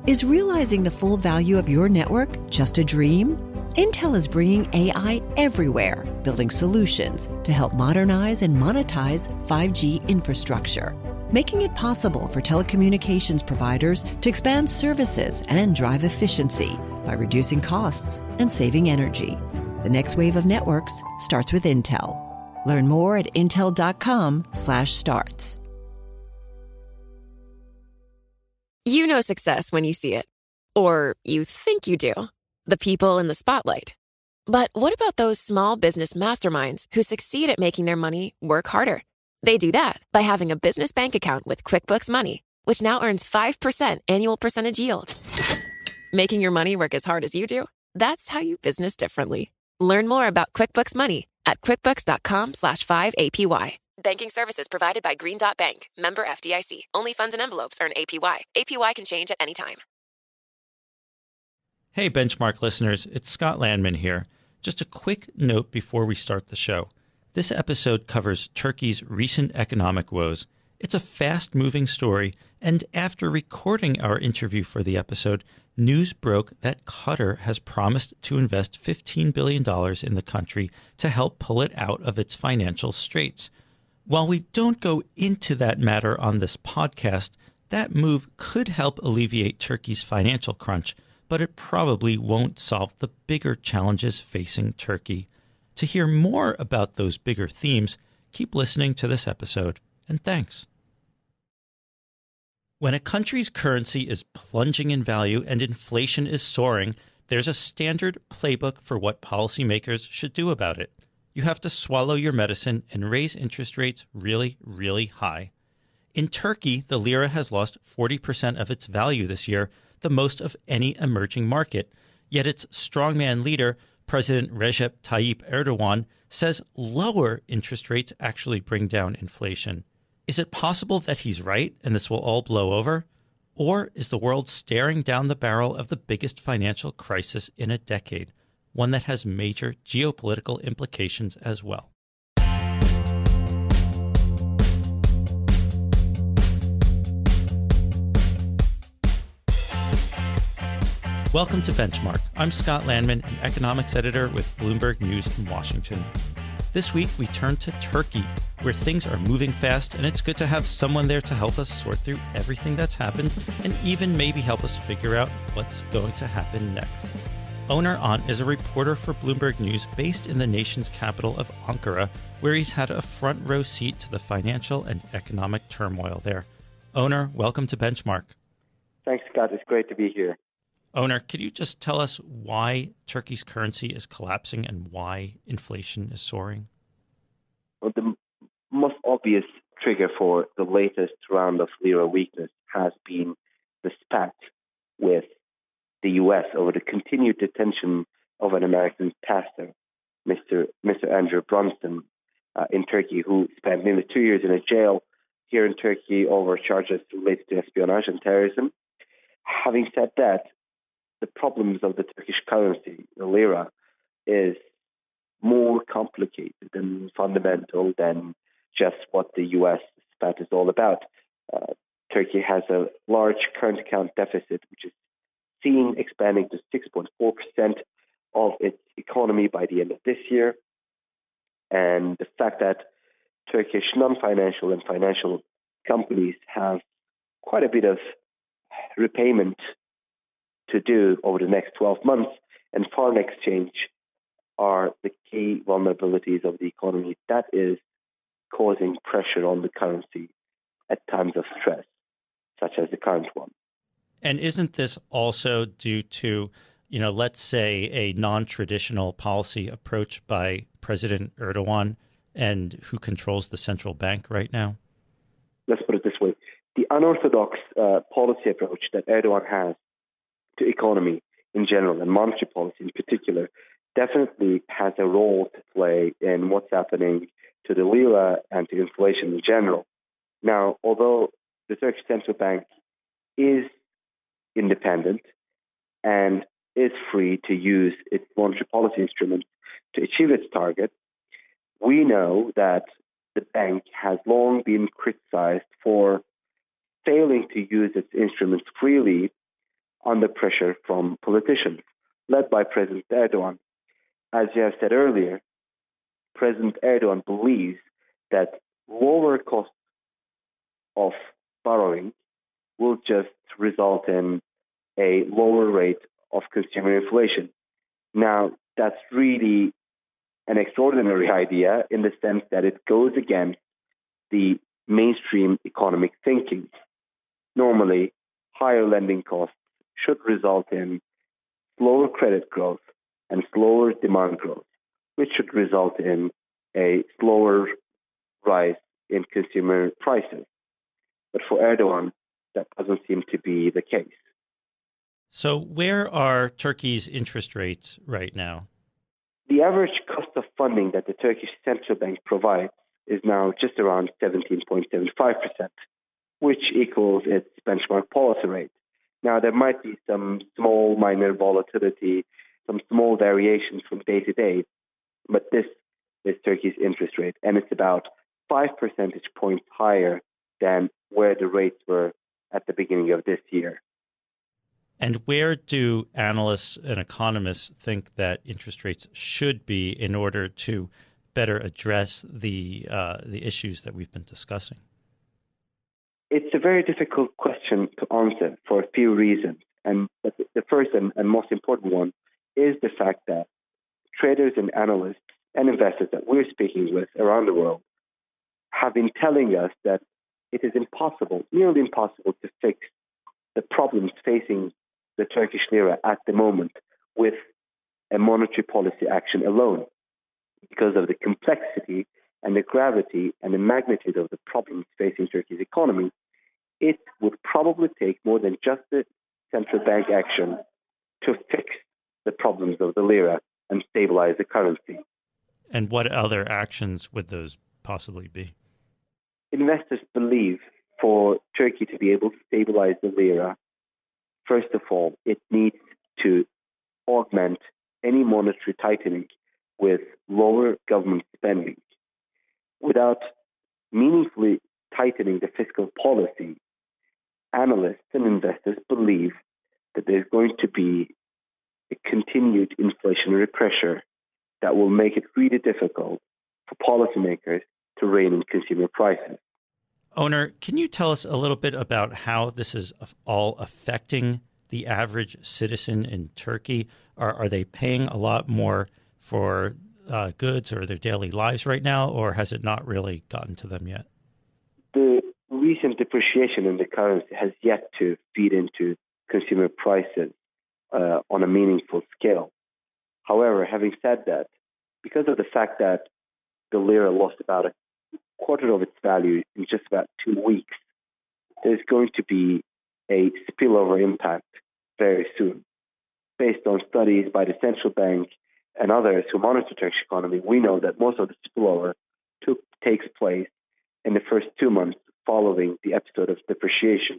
Is realizing the full value of your network just a dream? Intel is bringing AI everywhere, building solutions to help modernize and monetize 5G infrastructure, making it possible for telecommunications providers to expand services and drive efficiency by reducing costs and saving energy. The next wave of networks starts with Intel. Learn more at intel.com/starts. You know success when you see it. Or you think you do. The people in the spotlight. But what about those small business masterminds who succeed at making their money work harder? They do that by having a business bank account with QuickBooks Money, which now earns 5% annual percentage yield. Making your money work as hard as you do? That's how you business differently. Learn more about QuickBooks Money at quickbooks.com/5APY. Banking services provided by Green Dot Bank. Member FDIC. Only funds and envelopes earn APY. APY can change at any time. Hey, Benchmark listeners. It's Scott Landman here. Just a quick note before we start the show. This episode covers Turkey's recent economic woes. It's a fast-moving story, and after recording our interview for the episode, news broke that Qatar has promised to invest $15 billion in the country to help pull it out of its financial straits. While we don't go into that matter on this podcast, that move could help alleviate Turkey's financial crunch, but it probably won't solve the bigger challenges facing Turkey. To hear more about those bigger themes, keep listening to this episode, and thanks. When a country's currency is plunging in value and inflation is soaring, there's a standard playbook for what policymakers should do about it. You have to swallow your medicine and raise interest rates really, really high. In Turkey, the lira has lost 40% of its value this year, the most of any emerging market. Yet its strongman leader, President Recep Tayyip Erdogan, says lower interest rates actually bring down inflation. Is it possible that he's right and this will all blow over? Or is the world staring down the barrel of the biggest financial crisis in a decade? One that has major geopolitical implications as well. Welcome to Benchmark. I'm Scott Landman, an economics editor with Bloomberg News in Washington. This week, we turn to Turkey, where things are moving fast, and it's good to have someone there to help us sort through everything that's happened and even maybe help us figure out what's going to happen next. Oner Ant is a reporter for Bloomberg News based in the nation's capital of Ankara, where he's had a front row seat to the financial and economic turmoil there. Oner, welcome to Benchmark. Thanks, Scott. It's great to be here. Oner, could you just tell us why Turkey's currency is collapsing and why inflation is soaring? Well, the most obvious trigger for the latest round of lira weakness has been the spat with the U.S. over the continued detention of an American pastor, Mr. Andrew Brunson, in Turkey, who spent nearly 2 years in a jail here in Turkey over charges related to espionage and terrorism. Having said that, the problems of the Turkish currency, the lira, is more complicated and fundamental than just what the U.S. spat is all about. Turkey has a large current account deficit, which is seen expanding to 6.4% of its economy by the end of this year. And the fact that Turkish non-financial and financial companies have quite a bit of repayment to do over the next 12 months, and foreign exchange are the key vulnerabilities of the economy. That is causing pressure on the currency at times of stress, such as the current one. And isn't this also due to, let's say a non-traditional policy approach by President Erdogan and who controls the central bank right now? Let's put it this way. The unorthodox policy approach that Erdogan has to economy in general and monetary policy in particular definitely has a role to play in what's happening to the lira and to inflation in general. Now, although the Turkish Central Bank is independent and is free to use its monetary policy instruments to achieve its target, we know that the bank has long been criticized for failing to use its instruments freely under pressure from politicians, led by President Erdogan. As you have said earlier, President Erdogan believes that lower costs of borrowing will just result in a lower rate of consumer inflation. Now, that's really an extraordinary idea in the sense that it goes against the mainstream economic thinking. Normally, higher lending costs should result in slower credit growth and slower demand growth, which should result in a slower rise in consumer prices. But for Erdogan, that doesn't seem to be the case. So where are Turkey's interest rates right now? The average cost of funding that the Turkish Central Bank provides is now just around 17.75%, which equals its benchmark policy rate. Now, there might be some small minor volatility, some small variations from day to day, but this is Turkey's interest rate, and it's about 5 percentage points higher than where the rates were at the beginning of this year. And where do analysts and economists think that interest rates should be in order to better address the issues that we've been discussing? It's a very difficult question to answer for a few reasons. And the first and most important one is the fact that traders and analysts and investors that we're speaking with around the world have been telling us that it is impossible, nearly impossible, to fix the problems facing the Turkish lira at the moment with a monetary policy action alone, because of the complexity and the gravity and the magnitude of the problems facing Turkey's economy. It would probably take more than just the central bank action to fix the problems of the lira and stabilize the currency. And what other actions would those possibly be? Investors believe for Turkey to be able to stabilize the lira, first of all, it needs to augment any monetary tightening with lower government spending. Without meaningfully tightening the fiscal policy, analysts and investors believe that there's going to be a continued inflationary pressure that will make it really difficult for policymakers to rein in consumer prices. Onur, can you tell us a little bit about how this is all affecting the average citizen in Turkey? Are they paying a lot more for goods or their daily lives right now, or has it not really gotten to them yet? The recent depreciation in the currency has yet to feed into consumer prices on a meaningful scale. However, having said that, because of the fact that the lira lost about a quarter of its value in just about 2 weeks, there's going to be a spillover impact very soon. Based on studies by the central bank and others who monitor the Turkish economy, we know that most of the spillover takes place in the first 2 months following the episode of depreciation.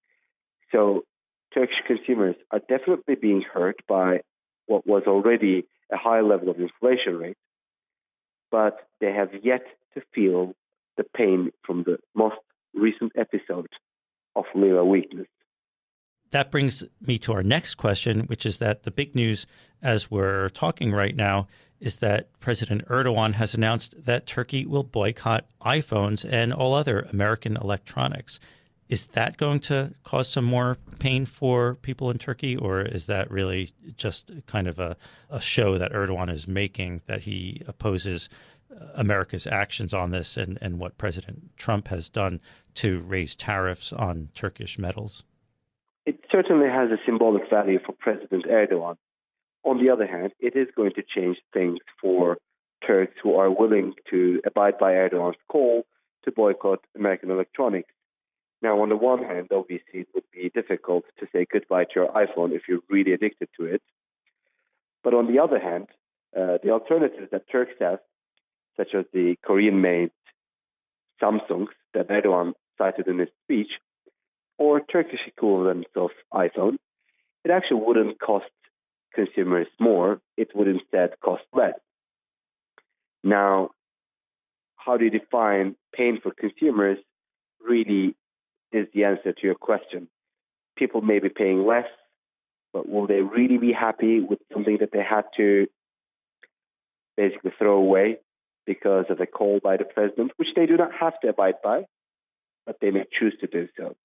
So Turkish consumers are definitely being hurt by what was already a high level of inflation rate, but they have yet to feel the pain from the most recent episode of lira weakness. That brings me to our next question, which is that the big news as we're talking right now is that President Erdogan has announced that Turkey will boycott iPhones and all other American electronics. Is that going to cause some more pain for people in Turkey, or is that really just kind of a show that Erdogan is making, that he opposes America's actions on this and what President Trump has done to raise tariffs on Turkish metals? It certainly has a symbolic value for President Erdogan. On the other hand, it is going to change things for Turks who are willing to abide by Erdogan's call to boycott American electronics. Now, on the one hand, obviously, it would be difficult to say goodbye to your iPhone if you're really addicted to it. But on the other hand, the alternatives that Turks have, such as the Korean-made Samsungs that Erdogan cited in his speech, or Turkish equivalents of iPhone, it actually wouldn't cost consumers more. It would instead cost less. Now, how do you define pain for consumers really is the answer to your question. People may be paying less But will they really be happy with something that they had to basically throw away because of a call by the president, which they do not have to abide by, but they may choose to do so?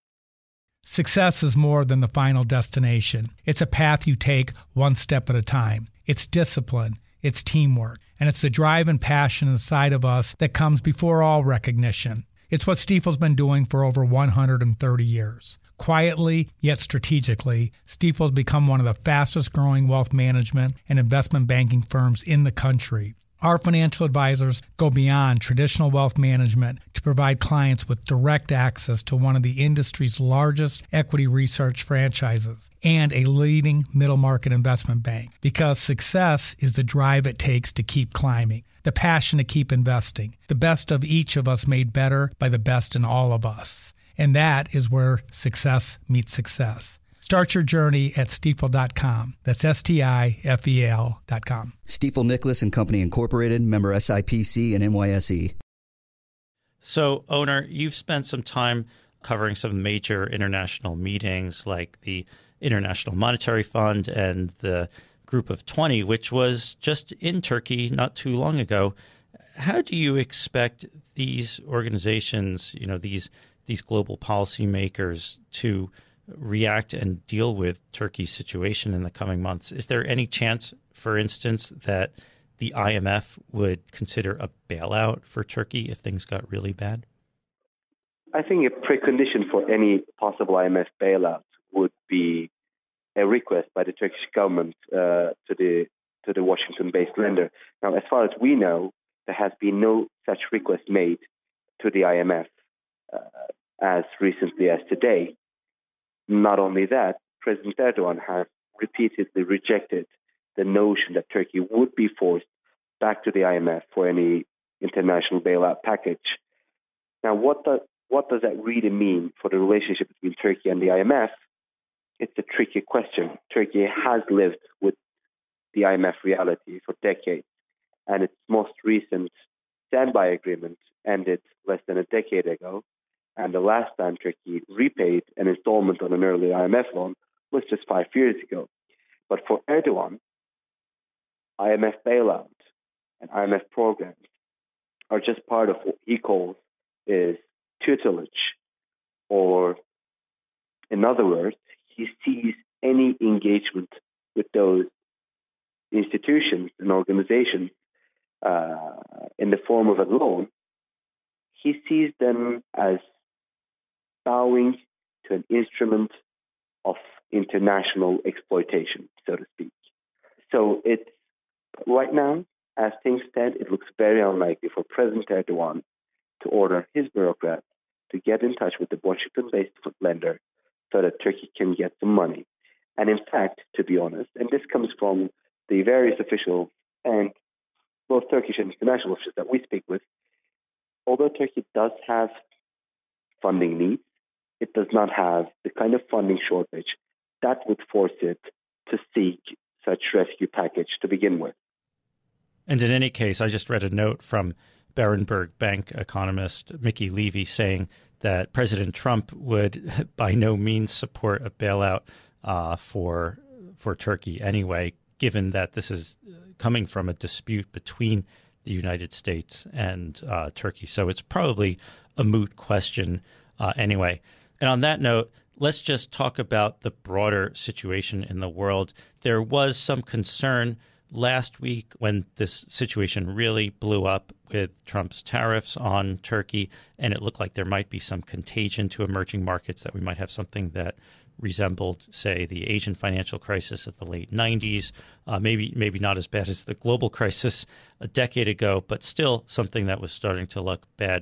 Success is more than the final destination. It's a path you take one step at a time. It's discipline, it's teamwork, and it's the drive and passion inside of us that comes before all recognition. It's what Stifel's been doing for over 130 years. Quietly, yet strategically, Stifel's become one of the fastest growing wealth management and investment banking firms in the country. Our financial advisors go beyond traditional wealth management to provide clients with direct access to one of the industry's largest equity research franchises and a leading middle market investment bank. Because success is the drive it takes to keep climbing, the passion to keep investing, the best of each of us made better by the best in all of us. And that is where success meets success. Start your journey at Stifel.com. That's Stifel.com. Stifel Nicholas and Company Incorporated, member SIPC and NYSE. So, Owner, you've spent some time covering some major international meetings like the International Monetary Fund and the Group of 20, which was just in Turkey not too long ago. How do you expect these organizations, these global policymakers to react and deal with Turkey's situation in the coming months? Is there any chance, for instance, that the IMF would consider a bailout for Turkey if things got really bad? I think a precondition for any possible IMF bailout would be a request by the Turkish government to the Washington-based lender. Now, as far as we know, there has been no such request made to the IMF as recently as today. Not only that, President Erdogan has repeatedly rejected the notion that Turkey would be forced back to the IMF for any international bailout package. Now, what does that really mean for the relationship between Turkey and the IMF? It's a tricky question. Turkey has lived with the IMF reality for decades, and its most recent standby agreement ended less than a decade ago. And the last time Turkey repaid an installment on an early IMF loan was just 5 years ago. But for Erdogan, IMF bailout and IMF programs are just part of what he calls is tutelage, or in other words, he sees any engagement with those institutions and organizations in the form of a loan. He sees them as bowing to an instrument of international exploitation, so to speak. So it's right now, as things stand, it looks very unlikely for President Erdogan to order his bureaucrats to get in touch with the Washington-based lender so that Turkey can get some money. And in fact, to be honest, and this comes from the various officials and both Turkish and international officials that we speak with, although Turkey does have funding needs, it does not have the kind of funding shortage that would force it to seek such rescue package to begin with. And in any case, I just read a note from Berenberg Bank economist Mickey Levy saying that President Trump would by no means support a bailout for Turkey anyway, given that this is coming from a dispute between the United States and Turkey. So it's probably a moot question anyway. And on that note, let's just talk about the broader situation in the world. There was some concern last week when this situation really blew up with Trump's tariffs on Turkey, and it looked like there might be some contagion to emerging markets, that we might have something that resembled, say, the Asian financial crisis of the late 90s, maybe not as bad as the global crisis a decade ago, but still something that was starting to look bad.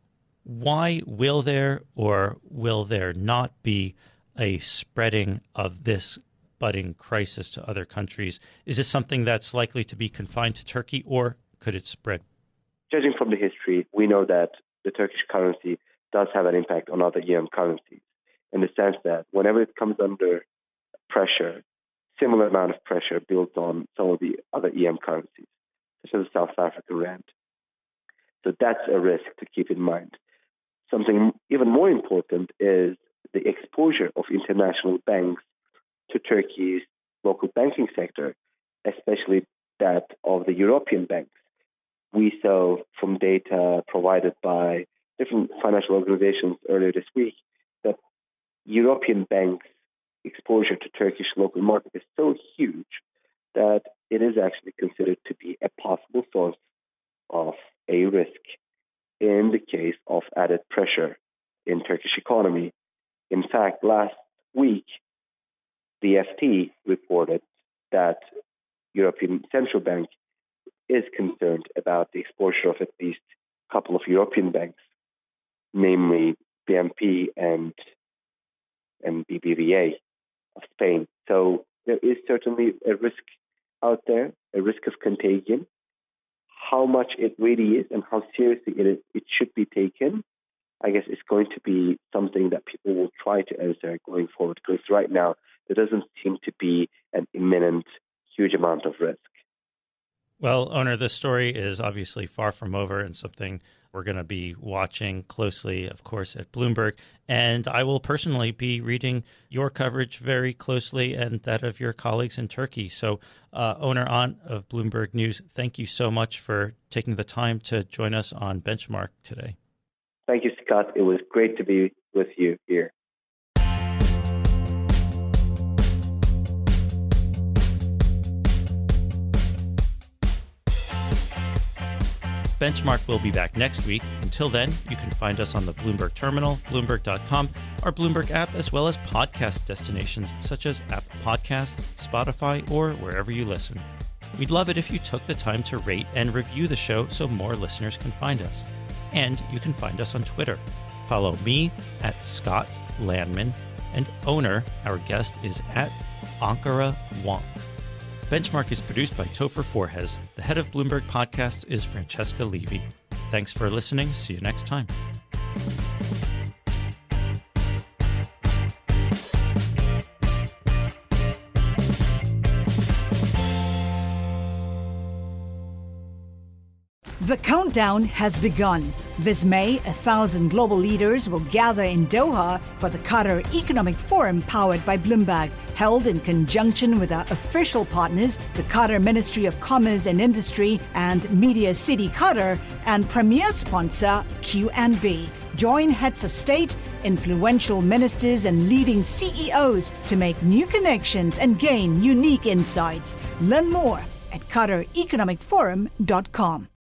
Why will there or will there not be a spreading of this budding crisis to other countries? Is this something that's likely to be confined to Turkey, or could it spread? Judging from the history, we know that the Turkish currency does have an impact on other EM currencies, in the sense that whenever it comes under pressure, similar amount of pressure builds on some of the other EM currencies, such as the South African rand. So that's a risk to keep in mind. Something even more important is the exposure of international banks to Turkey's local banking sector, especially that of the European banks. We saw from data provided by different financial organizations earlier this week that European banks' exposure to Turkish local market is so huge that it is actually considered to be a possible source of a risk in the case of added pressure in Turkish economy. In fact, last week, the FT reported that European Central Bank is concerned about the exposure of at least a couple of European banks, namely BNP and BBVA of Spain. So there is certainly a risk out there, a risk of contagion. How much it really is and how seriously it should be taken, I guess it's going to be something that people will try to answer going forward, because right now there doesn't seem to be an imminent, huge amount of risk. Well, Onur, this story is obviously far from over and something we're going to be watching closely, of course, at Bloomberg. And I will personally be reading your coverage very closely and that of your colleagues in Turkey. So, Onur Ant of Bloomberg News, thank you so much for taking the time to join us on Benchmark today. Thank you, Scott. It was great to be with you here. Benchmark will be back next week. Until then, you can find us on the Bloomberg Terminal, Bloomberg.com, our Bloomberg app, as well as podcast destinations such as Apple Podcasts, Spotify, or wherever you listen. We'd love it if you took the time to rate and review the show so more listeners can find us. And you can find us on Twitter. Follow me at Scott Landman, and Onur, our guest, is at Ankara Wonk. Benchmark is produced by Topher Forhez. The head of Bloomberg Podcasts is Francesca Levy. Thanks for listening. See you next time. The countdown has begun. This May, 1,000 global leaders will gather in Doha for the Qatar Economic Forum powered by Bloomberg, held in conjunction with our official partners, the Qatar Ministry of Commerce and Industry and Media City Qatar, and premier sponsor QNB. Join heads of state, influential ministers, and leading CEOs to make new connections and gain unique insights. Learn more at QatarEconomicForum.com.